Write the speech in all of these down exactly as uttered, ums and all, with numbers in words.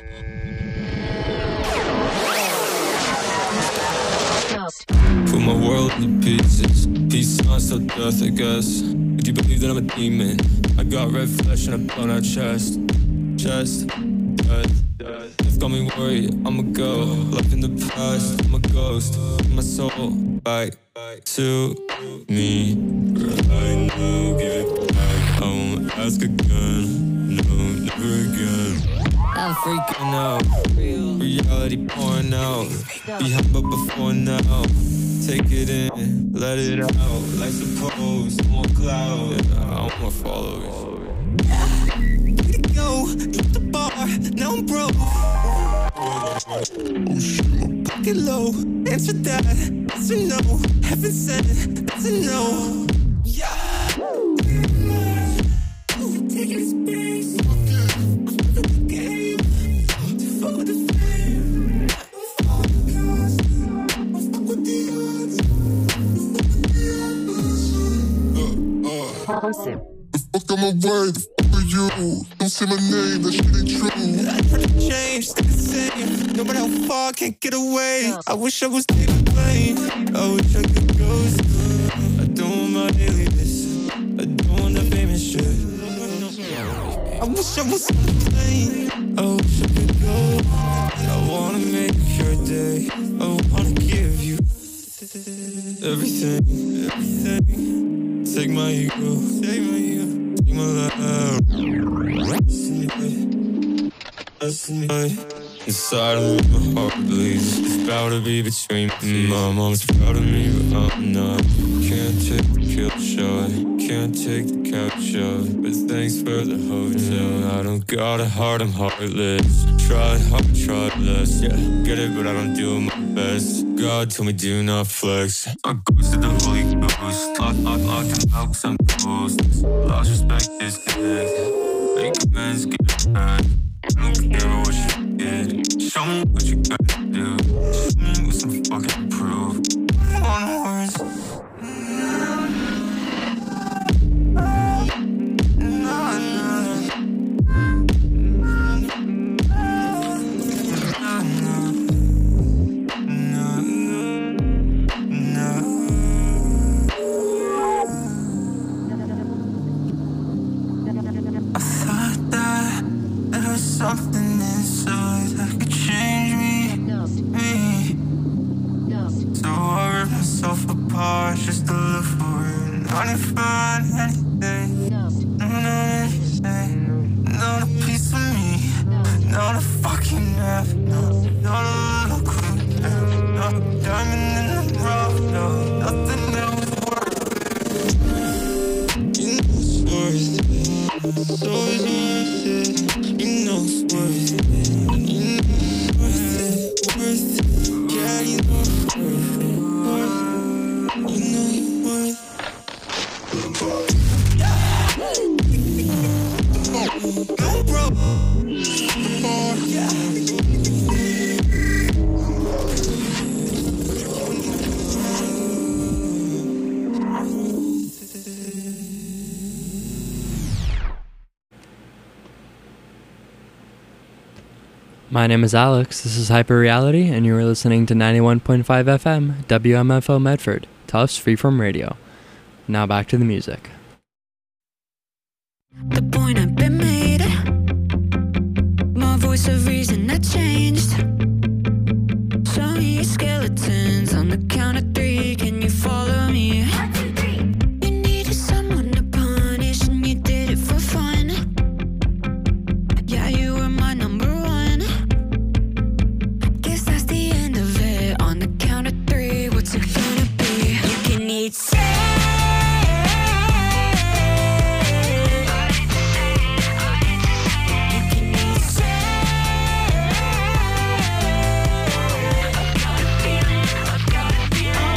Put my world into pieces. Peace sign, so death, I guess. Would you believe that I'm a demon? I got red flesh and a blown out chest. Chest, death, death. Death got me worried, I'ma go. Life in the past, I'm a ghost. My soul, back to me. Right now, give it back. I won't ask again. No, never again. I'm freaking out. Reality pouring out. Behind but before now. Take it in, let it out. Like suppose, more cloud. Yeah, I want more followers. Way to go, hit the bar, now I'm broke. Oh shit, my pocket low. Answer that, that's a no. Heaven said, that's a no. Yeah. Taking a space. Awesome. The fuck I'm away, the fuck are you? Don't say my name, that shit ain't true. I try to change, stay the same. No matter how far, can't get away. I wish I was taking plane. I wish I could ghost. I don't want my alias. I don't want that famous shit. I wish I was on the plane. I wish I could go. I wanna make your day. I wanna give you everything, everything. Take my ego, take my ego, take my life. Listen me, inside of me, my heart bleeds. It's about to be between me. My mom's proud of me, but I'm not. Can't take the kill shot, can't take the couch shot. But thanks for the hotel. I don't got a heart, I'm heartless. Try hard, try less. Yeah, get it, but I don't do my best. God told me do not flex. I goes to the Holy Ghost. Lock, lock, lock, and out some ghosts. Lost respect is dead. Make amends, get it back. I don't care what you did. Show me what you gotta do. Show me with some fucking proof. I'm on horse. Something inside that could change me, me. So I rip myself apart just to look for it. Not to find anything, not anything, not a piece of me, not a fucking half, no, not a little clue, not a diamond in the rough, no, nothing that was worth it. You know it's worth it, it's always worth it. You know it's worth it, you know it's worth it, worth it. Yeah, you know it's worth it, worth it. You know it's worth it. Go bro. Yeah. My name is Alex, this is Hyper Reality, and you are listening to ninety-one point five F M, W M F O Medford, Tufts Freeform Radio. Now back to the music. The point had been made. My voice of reason had changed. Show me your skeletons on the count of three. Can you follow me? You needed someone to punish, and you did it for fun. Yeah, you were my number one. Guess that's the end of it. On the count of three, what's it gonna be? You can eat sand. Oh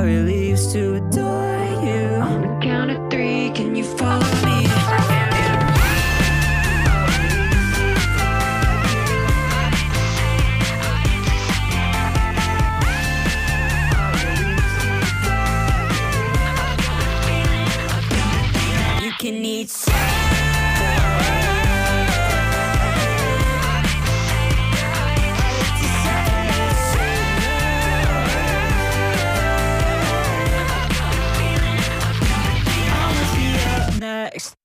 really used to adore you. On the count of three, can you follow me? You can eat next.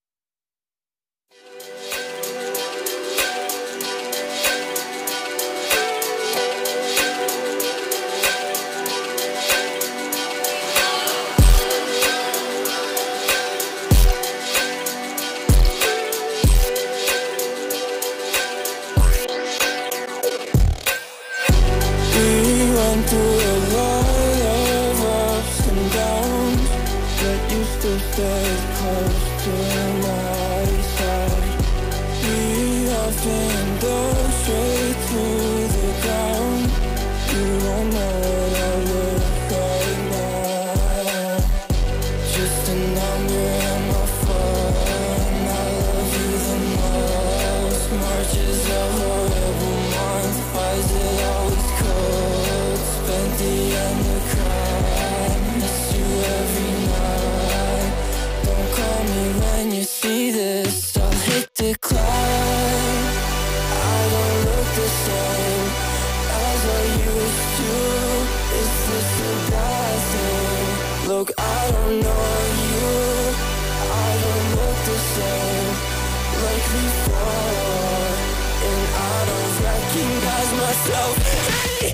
We went through a lot of ups and downs, but you still stayed close to my side. We often go straight to the ground. You don't know what I look like now. Just a number on my phone. I love you the most. March is a horrible month. Why is it always cold? Spent the end of crime. Miss you every night. Don't call me when you see this. I'll hit decline. I don't look the same as I used to. Is this a bad thing? Look, I don't know you. I don't look the same like before, and I don't recognize myself. Hey!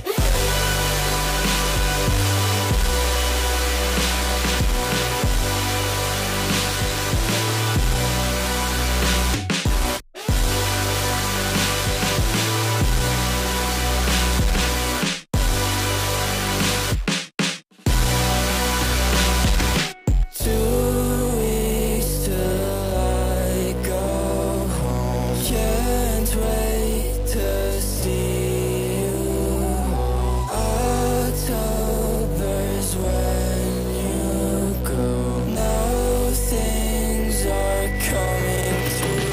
Two weeks till I go home. Can't wait to see you. October's when you go. Now things are coming through.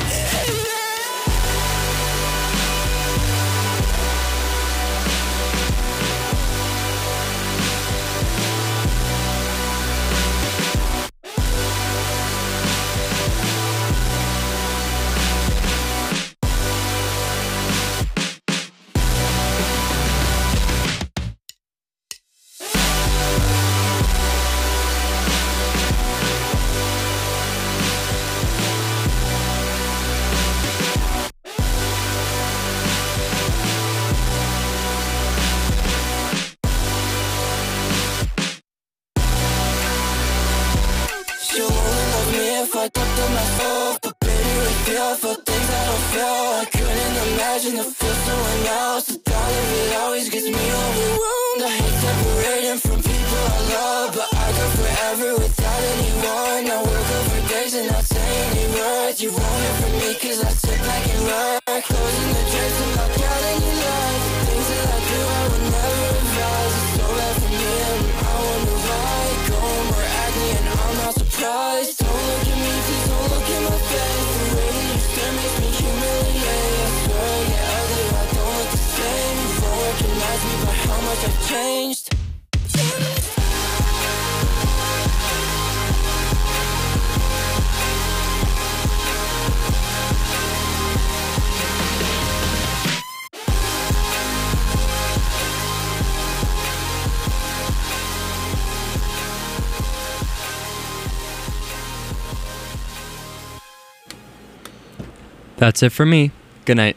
You only love me if I talk to myself, but baby, with you I feel things I don't feel. I couldn't imagine to feel someone else. The thought of it always gets me overwhelmed. I hate separating from people I love, but I go forever without anyone. I work over days and not say any words. You won't hear from me cause I sit back and lurk, closing the drapes and not counting your lies. The things that I do I would never advise. It's so bad for me and I wonder why. Going more acne and I'm not surprised. Don't look at me, please don't look at my face. The way that you stare makes me humiliate. I swear I get ugly, I don't look the same. You won't recognize me by how much I've changed. That's it for me. Good night.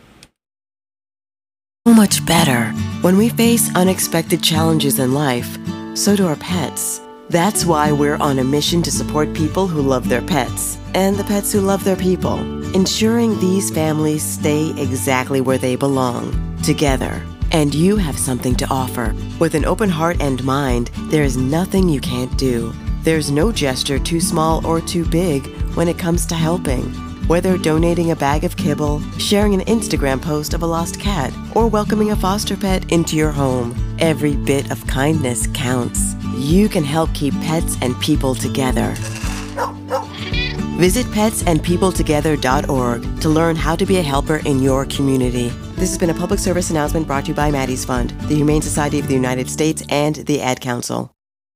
So much better. When we face unexpected challenges in life, so do our pets. That's why we're on a mission to support people who love their pets and the pets who love their people, ensuring these families stay exactly where they belong, together. And you have something to offer. With an open heart and mind, there is nothing you can't do. There's no gesture too small or too big when it comes to helping. Whether donating a bag of kibble, sharing an Instagram post of a lost cat, or welcoming a foster pet into your home, every bit of kindness counts. you can help keep pets and people together. Visit pets and people together dot org to learn how to be a helper in your community. This has been a public service announcement brought to you by Maddie's Fund, the Humane Society of the United States, and the Ad Council.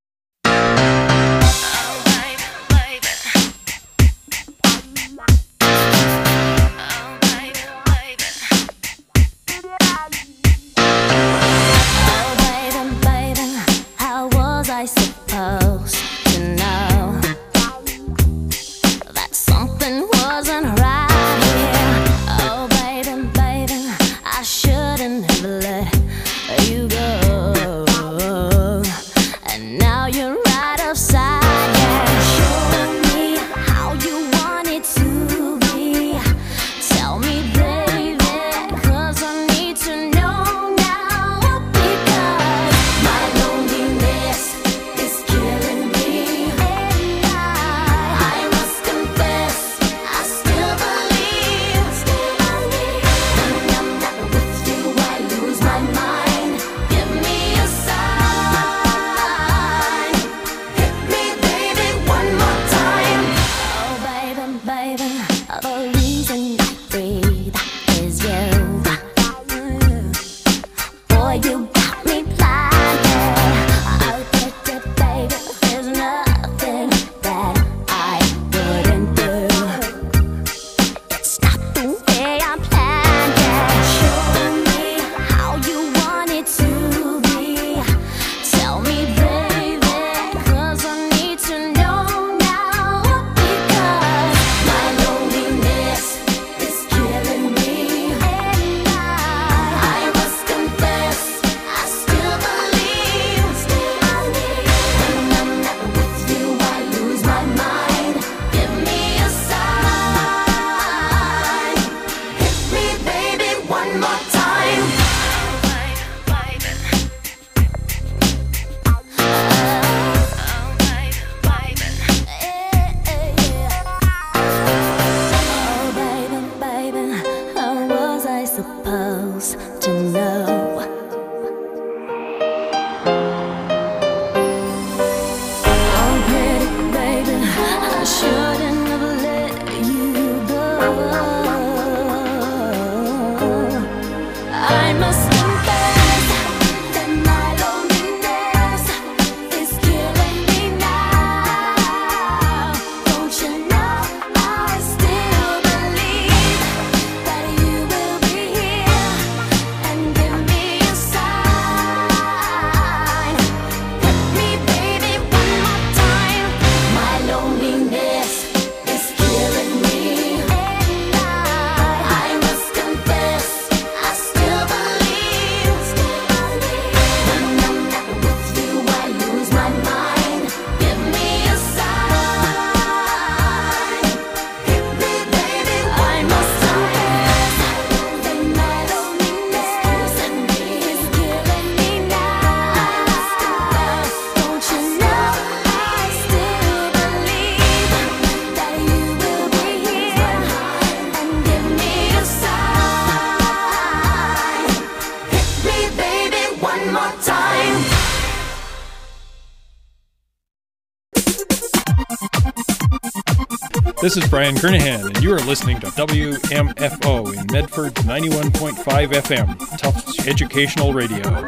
This is Brian Kernahan, and you are listening to W M F O in Medford's ninety-one point five F M, Tufts Educational Radio.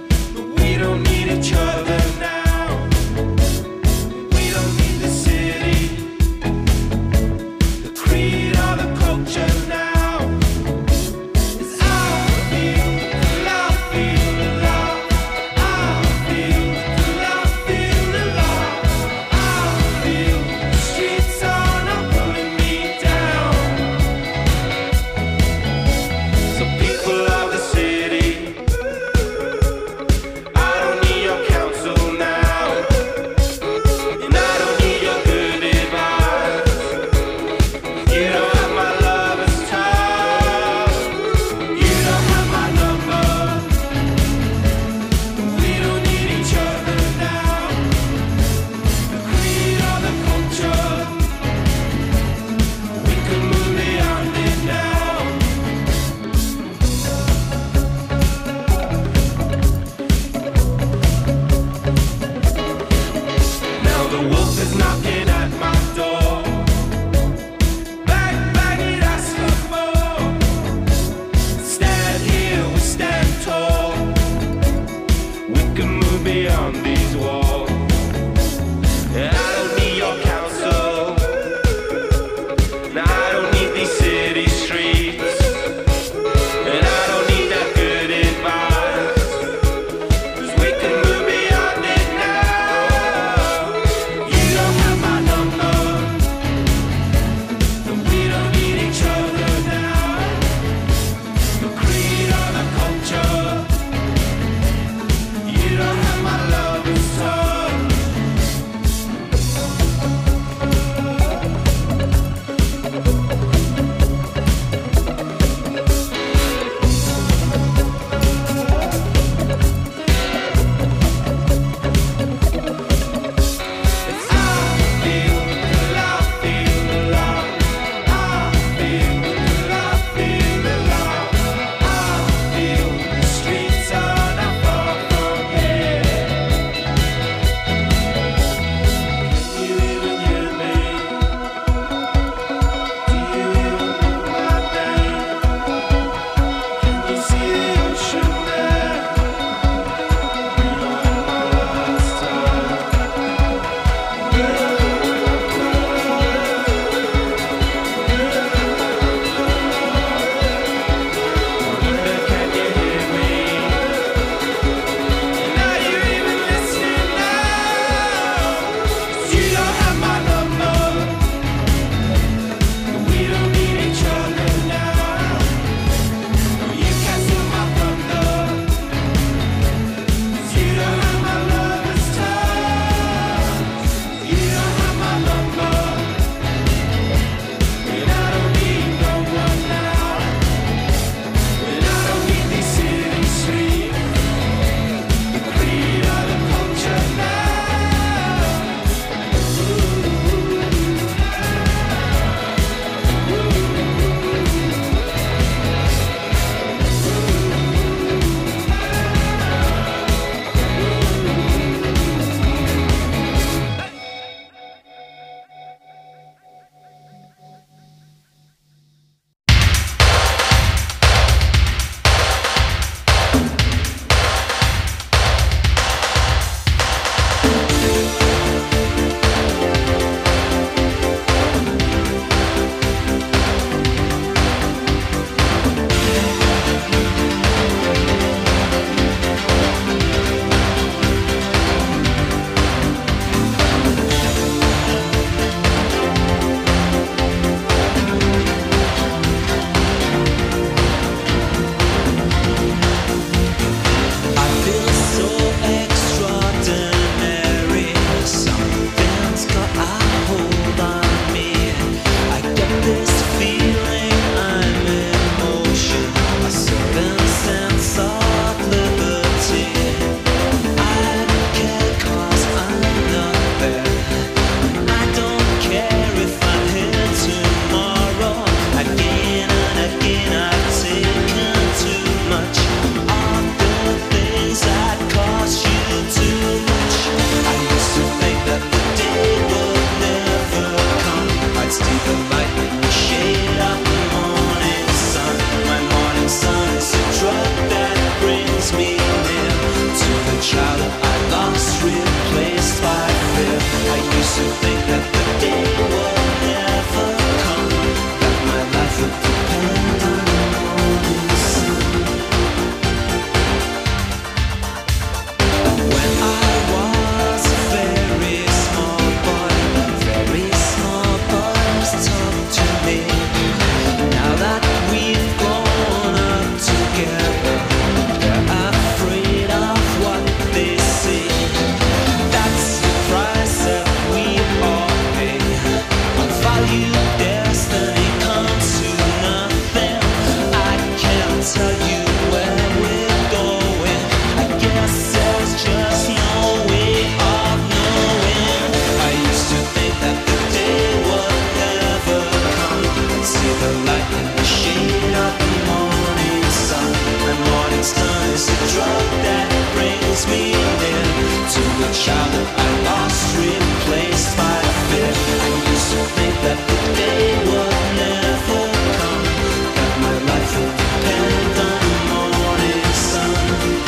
City. drug that brings me near to the child that I lost, replaced by fear. I used to think that the day would never come, that my life would depend on the morning sun.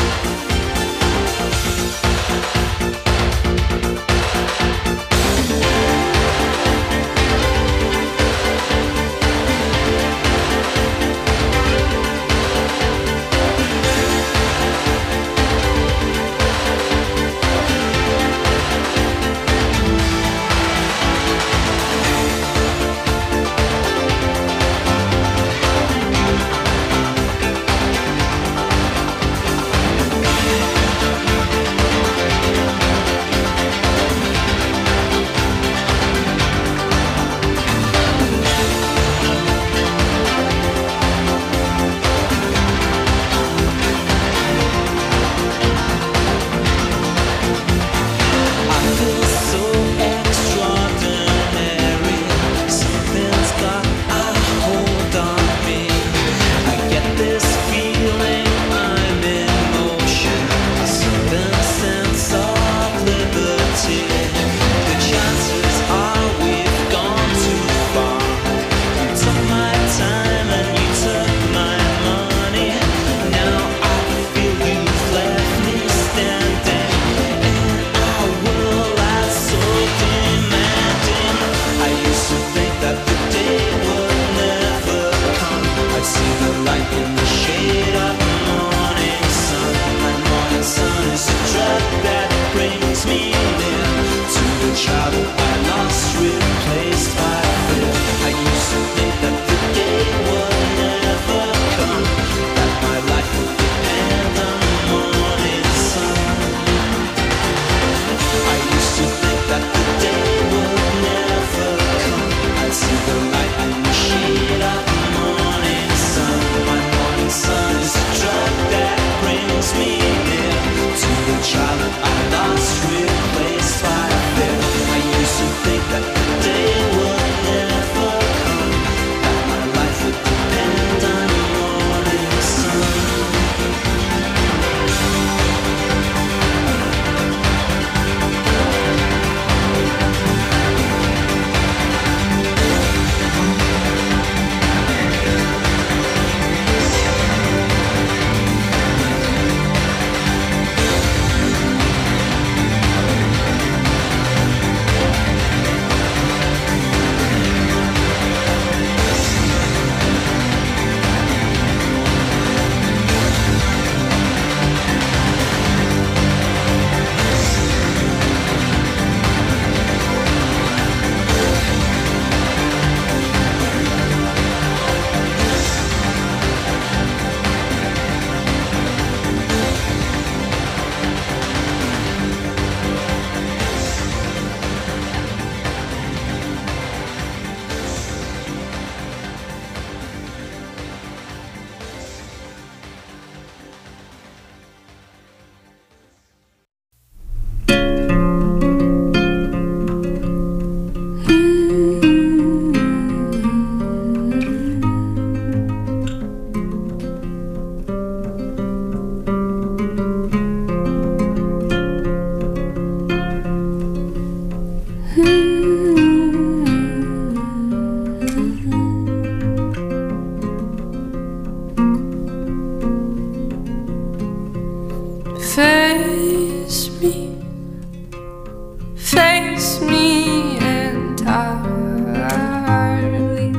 Face me, face me entirely.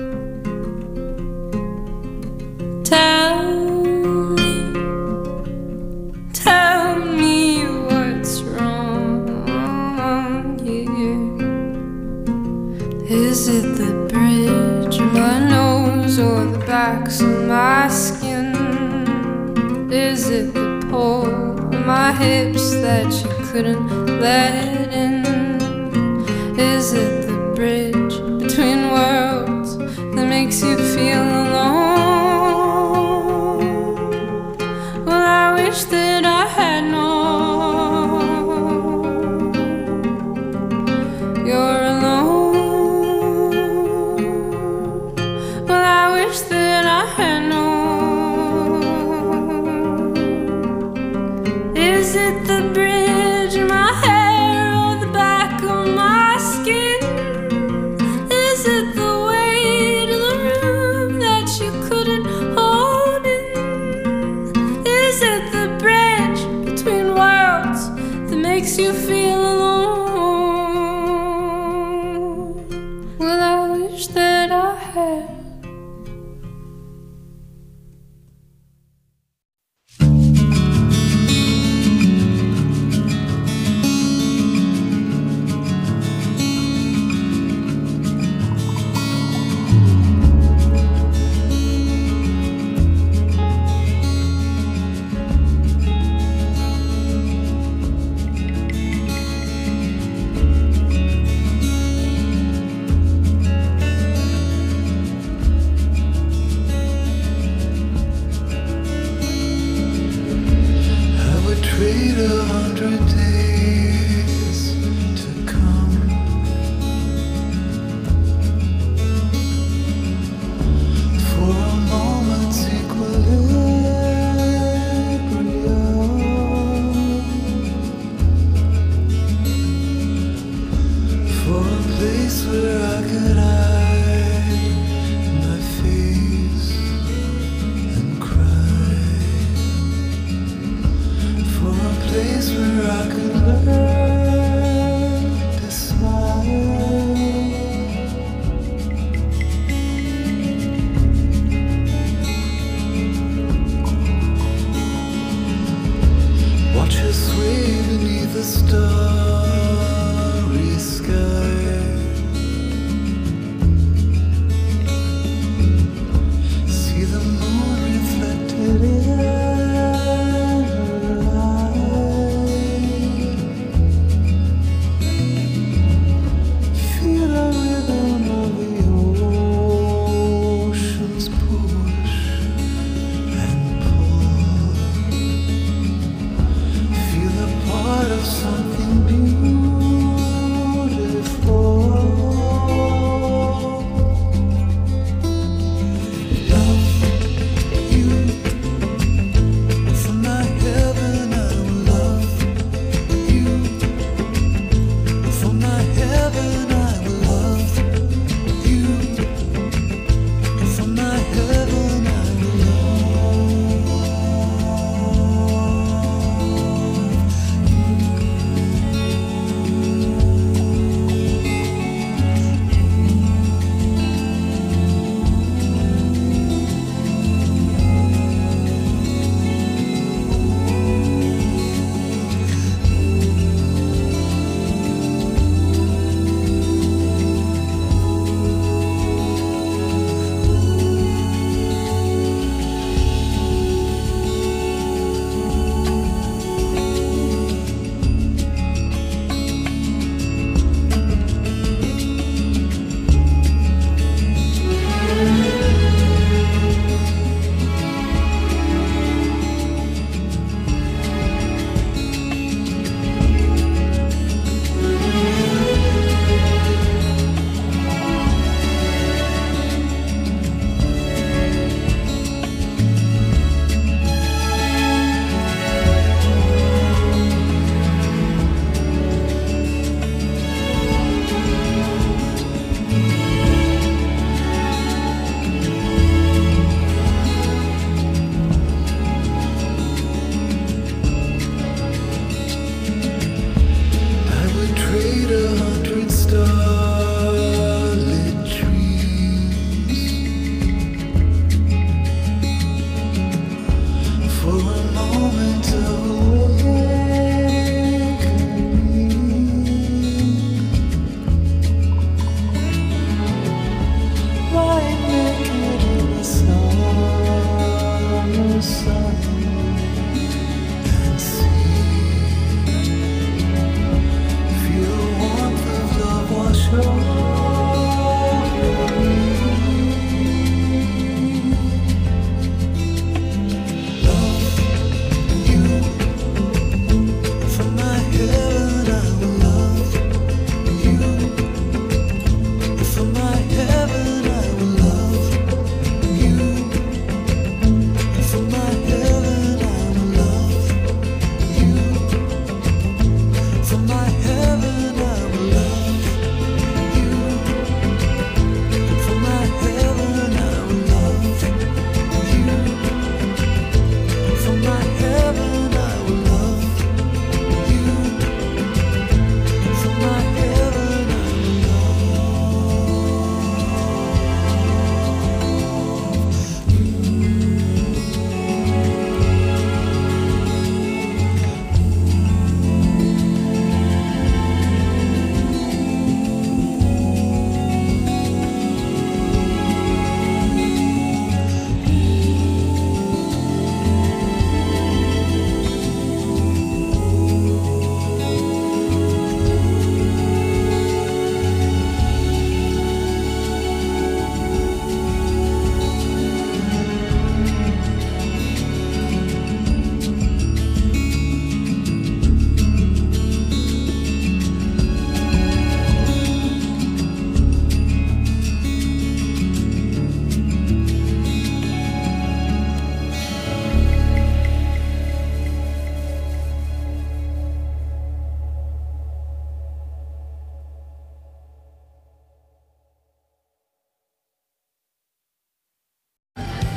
Tell me, tell me what's wrong here. Is it the bridge of my nose or the backs of my skin? Is it the pull of my hips that you couldn't let in? Is it the bridge between worlds that makes you feel alone? Well, I wish that I had known you're alone. Well, I wish that I had known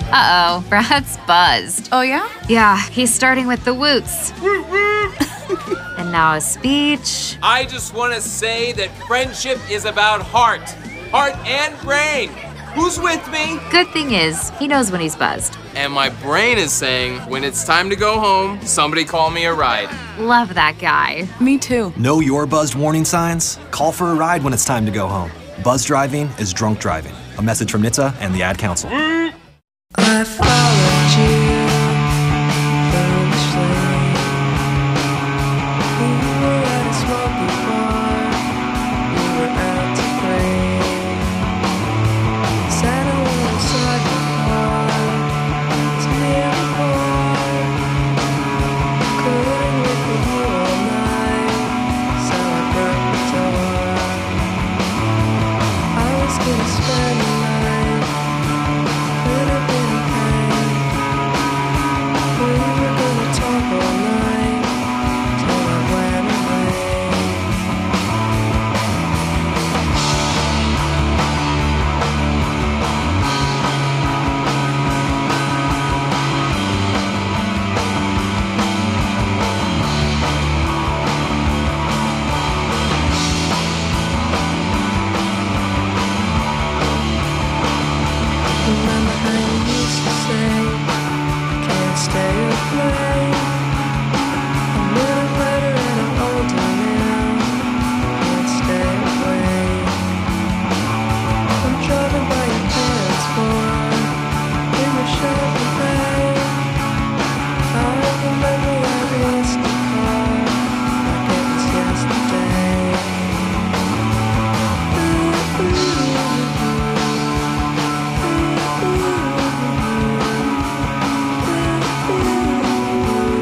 Uh-oh, Brad's buzzed. Oh, yeah? Yeah, he's starting with the woots. And now a speech. I just want to say that friendship is about heart. Heart and brain. Who's with me? Good thing is, he knows when he's buzzed. And my brain is saying, when it's time to go home, somebody call me a ride. Love that guy. Me too. Know your buzzed warning signs? Call for a ride when it's time to go home. Buzz driving is drunk driving. A message from N H T S A and the Ad Council. I followed you foolishly. We were at a smoky bar. We were out to play. Sat alongside the car. It's near the bar. Couldn't live with you all night, so I broke the door. I was gonna spend the night. Could have been a pain. We were gonna talk all night till I went away. Remember how you used to say, can't stay or play. I'm living better and I'm older now. Can't stay away. I'm driving by your parents' farm in the Chevy Bay. I remember that lost the car like it was yesterday. Ooh, ooh, ooh.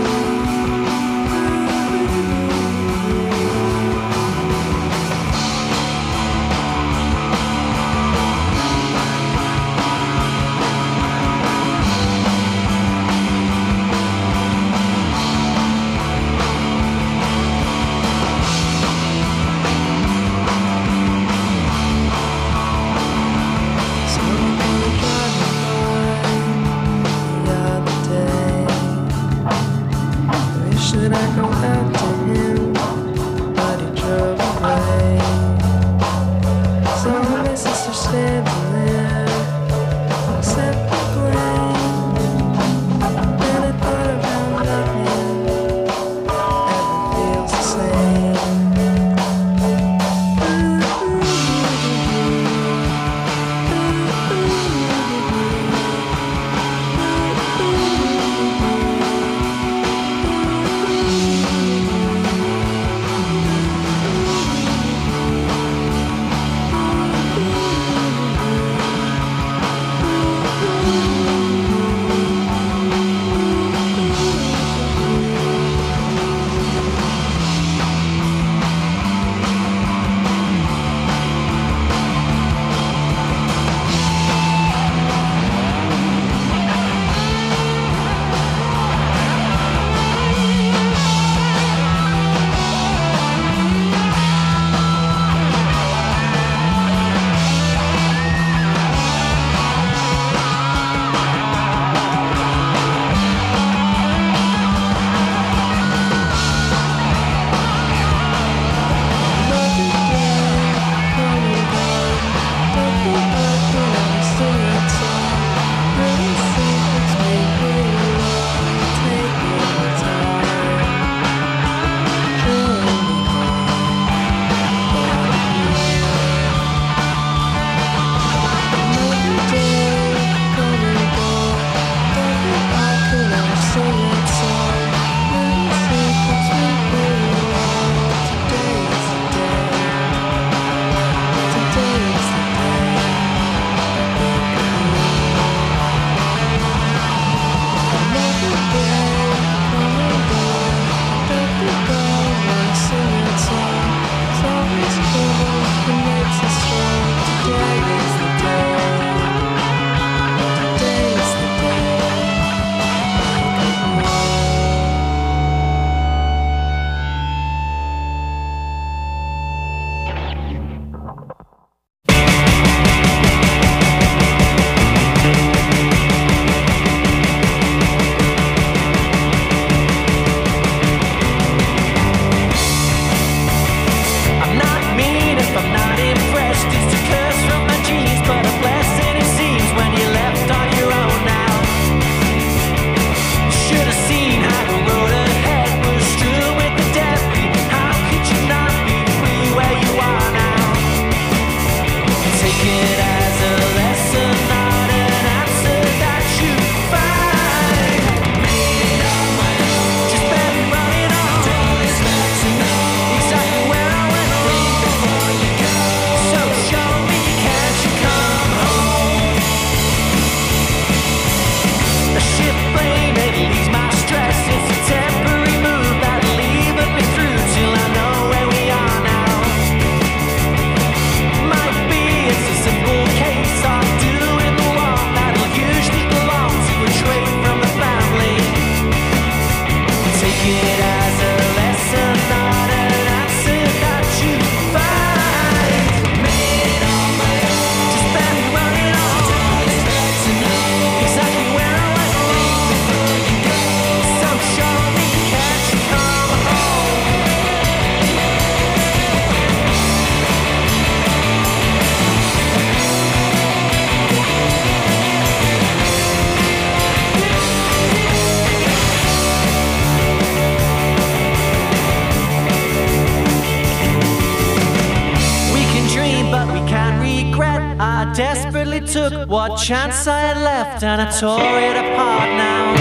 What chance I had left, and I tore it apart now.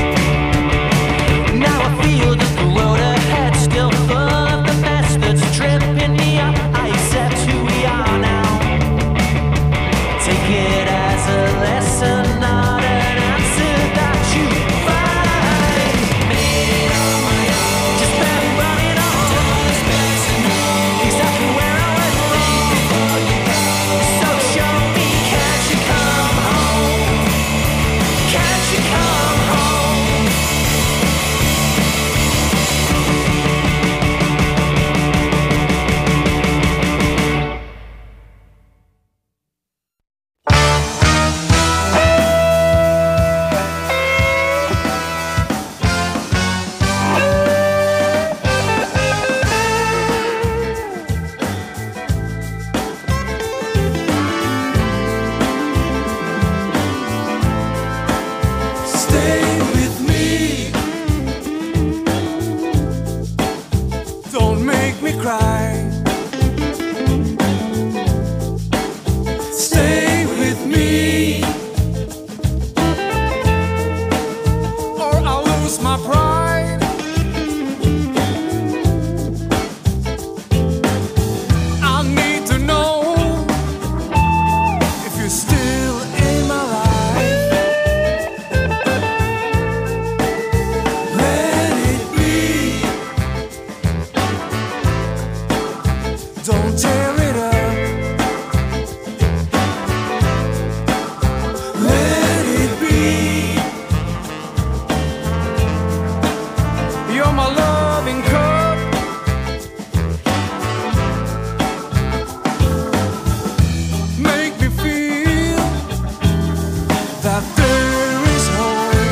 Now I feel that the road ahead still full of the mess that's tripping me up. I accept who we are now. Take it as a lesson, not an answer that you find. Made it on my own, just barely running on. Exactly where I went wrong. So show me, can't you come home? Can't you come home? Stay with me. Don't make me cry. Stay with me, or I'll lose my pride. I need to know if you're still in my life. Let it be. Don't tear it up. Let it be. You're my loving cup. Make me feel that there is hope.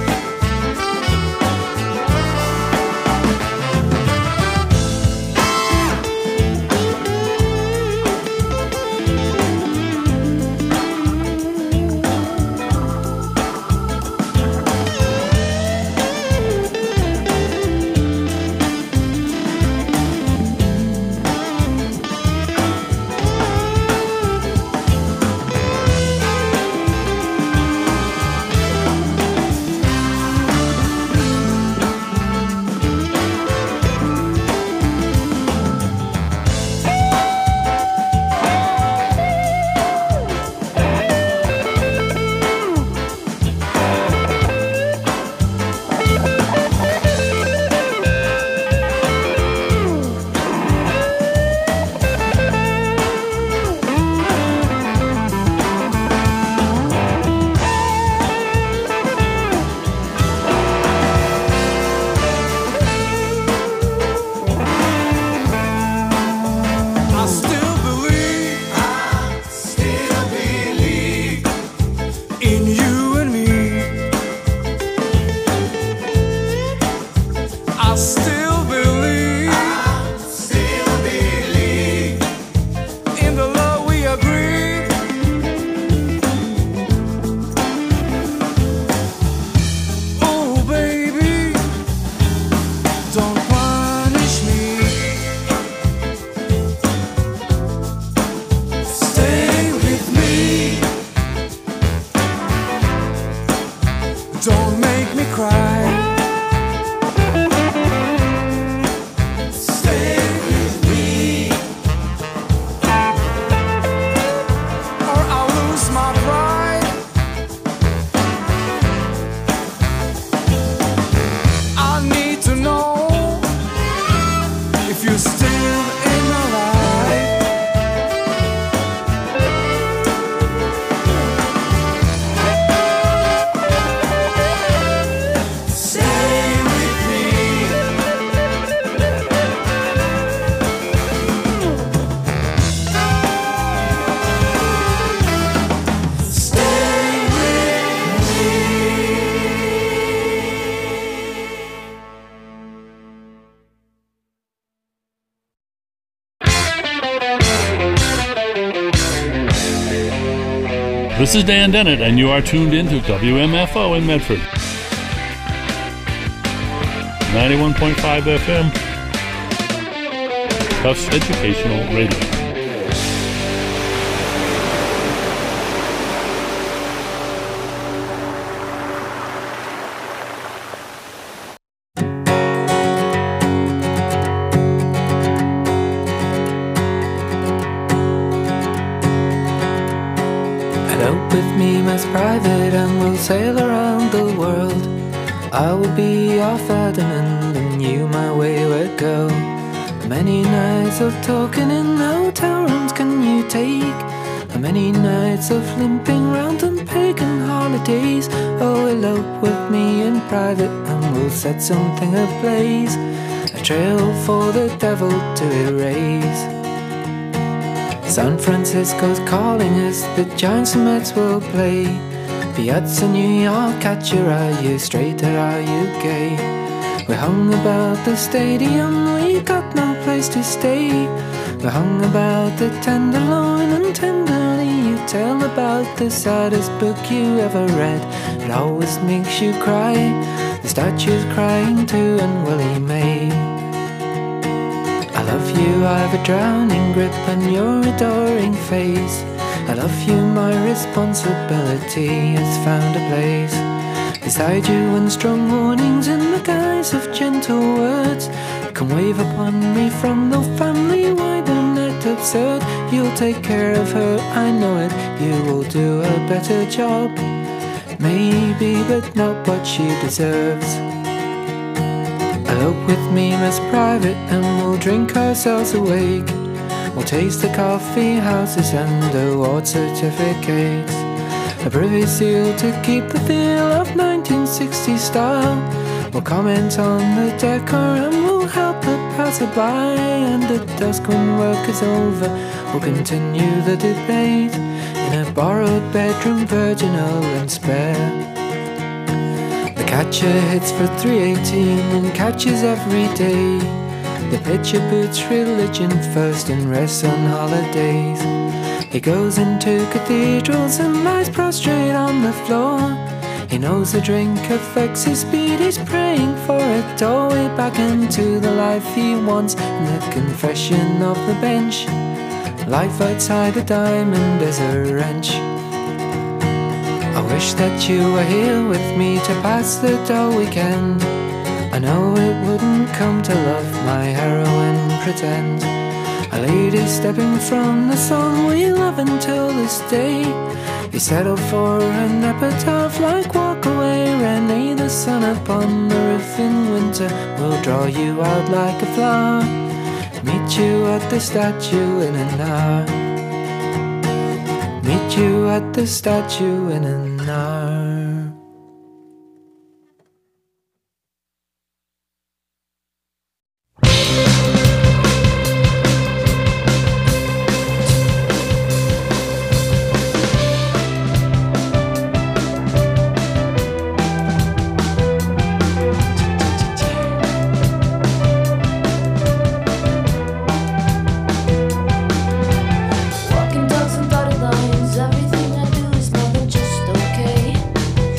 I still believe, I still believe in you and me. I still believe, I still believe in the love we agreed. Oh baby, don't punish me. Stay with me. Don't make me cry. Stay with me, or I'll lose my pride. I need to know if you're still in my life. Stay with me. Stay with me. This is Dan Dennett, and you are tuned in to W M F O in Medford. ninety-one point five F M, Tufts Educational Radio. with me, Miss Private, and we'll sail around the world. I will be your Ferdinand and you my wayward girl. How many nights of talking in hotel rooms can you take? How many nights of limping round on pagan holidays? Oh, elope with me in private and we'll set something ablaze, a trail for the devil to erase. San Francisco's calling us, the Giants and Mets will play. Fiats in New York, catcher, are you straight or are you gay? We hung about the stadium, we got no place to stay. We hung about the Tenderloin and tenderly you tell about the saddest book you ever read. It always makes you cry, the statue's crying too and Willie May. I love you, I've a drowning grip on your adoring face. I love you, my responsibility has found a place beside you, and strong warnings in the guise of gentle words can wave upon me from the family wide and net absurd. You'll take care of her, I know it, you will do a better job, maybe, but not what she deserves. Elope with me, Miss Private, and we'll drink ourselves awake. We'll taste the coffee houses and award certificates, a privy seal to keep the feel of nineteen sixties style. We'll comment on the decor and we'll help the passerby, and at dusk when work is over we'll continue the debate in a borrowed bedroom, virginal and spare. The catcher hits for three eighteen and catches every day. The pitcher puts religion first and rests on holidays. He goes into cathedrals and lies prostrate on the floor. He knows the drink affects his speed, he's praying for a doorway back into the life he wants in the confession of the bench. Life outside a diamond is a wrench. I wish that you were here with me to pass the dull weekend. I know it wouldn't come to love my heroine pretend. A lady stepping from the song we love until this day. You settle for an epitaph like Walk Away, Renee. The sun upon the roof in winter will draw you out like a flower. Meet you at the statue in an hour. Meet you at the statue in an hour. Walking dogs and dotted lines, everything I do is more than just okay.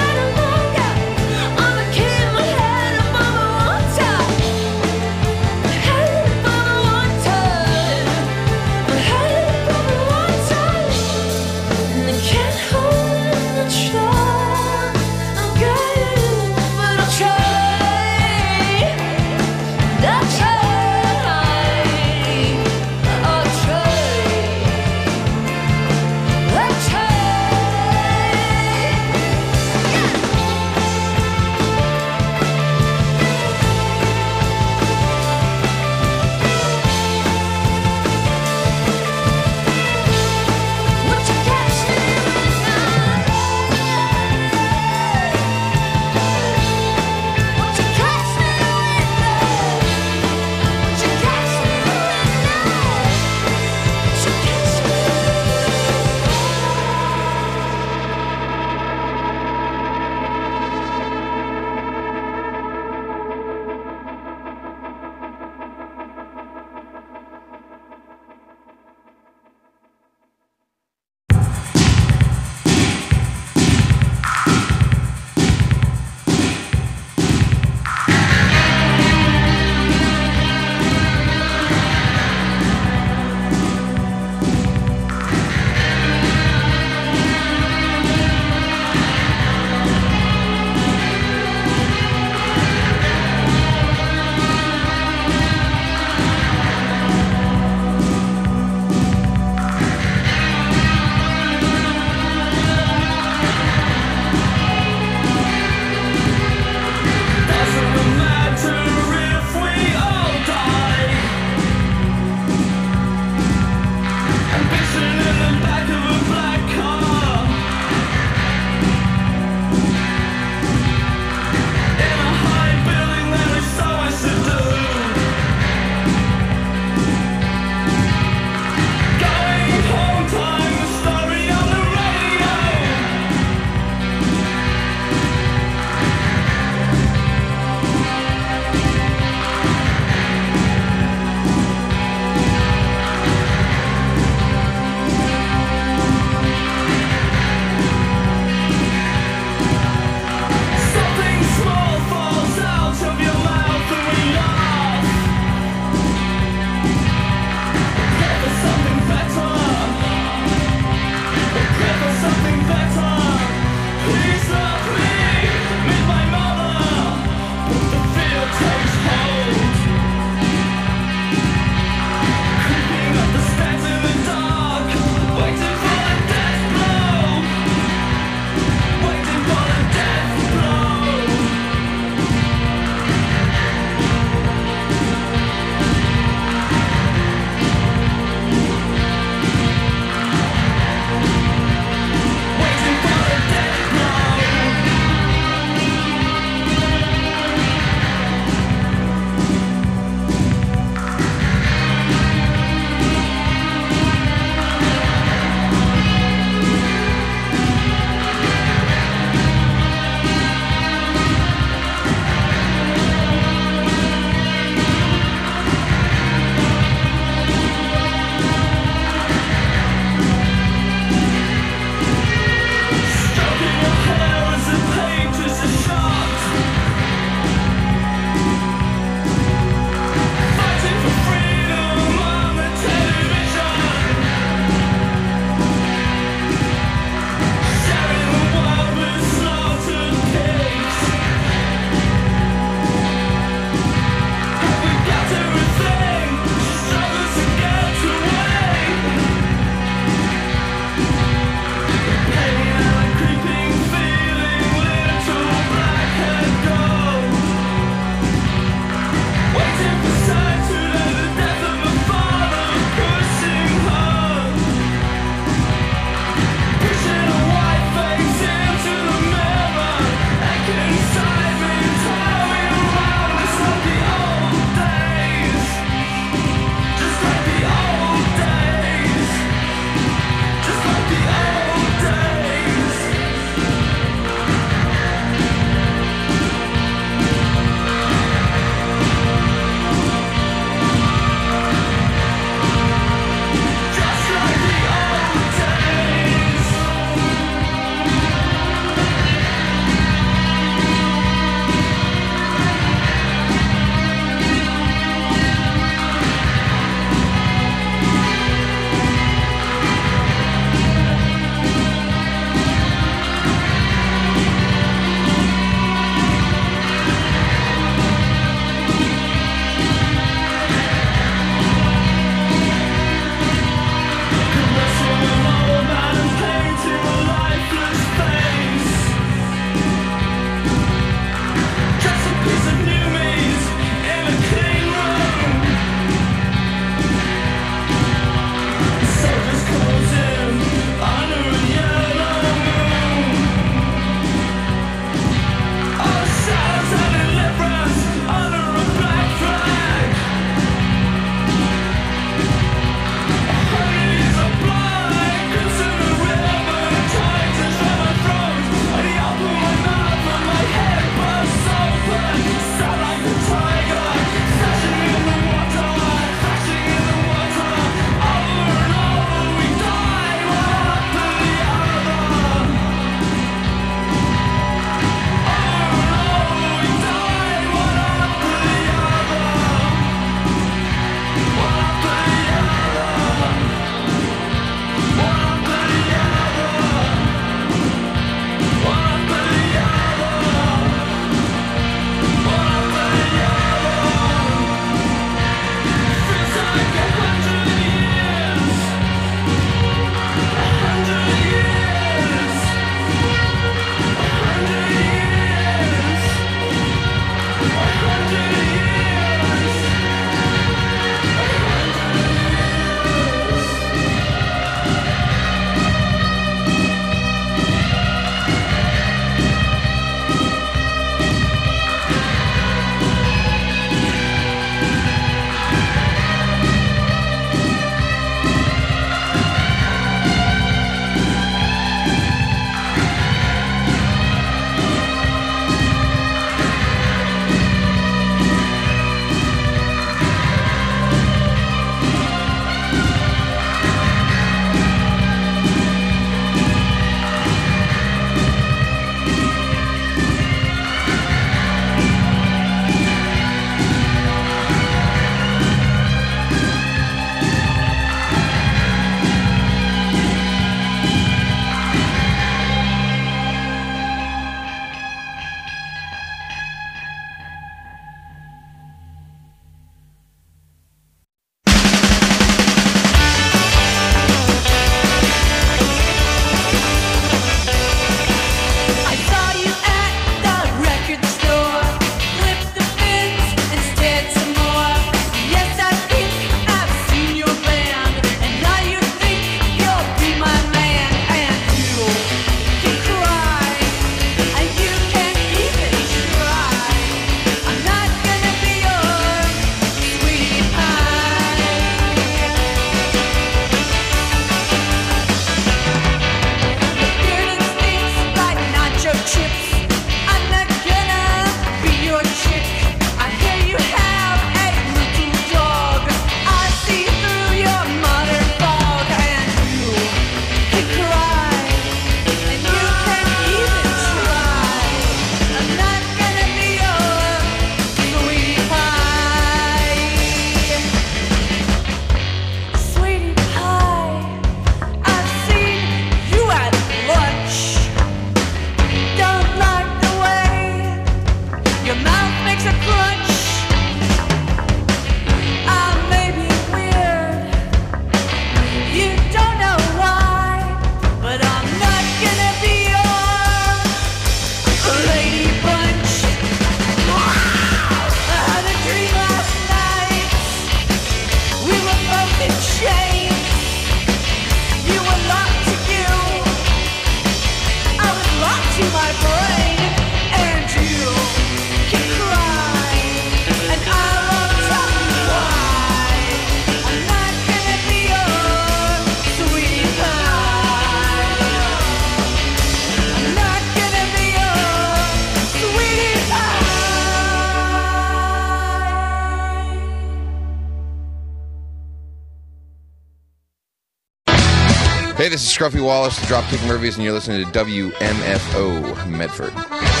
this is Scruffy Wallace, the Dropkick Murphys, and you're listening to W M F O Medford.